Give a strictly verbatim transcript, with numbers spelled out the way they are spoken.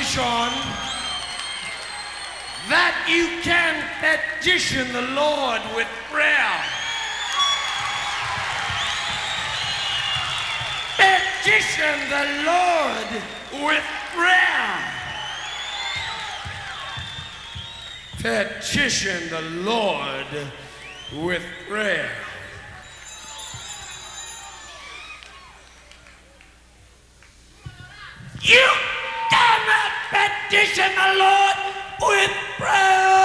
position that you can petition the Lord with prayer. Petition the Lord with prayer. Petition the Lord with prayer. You cannot petition the Lord with prayer.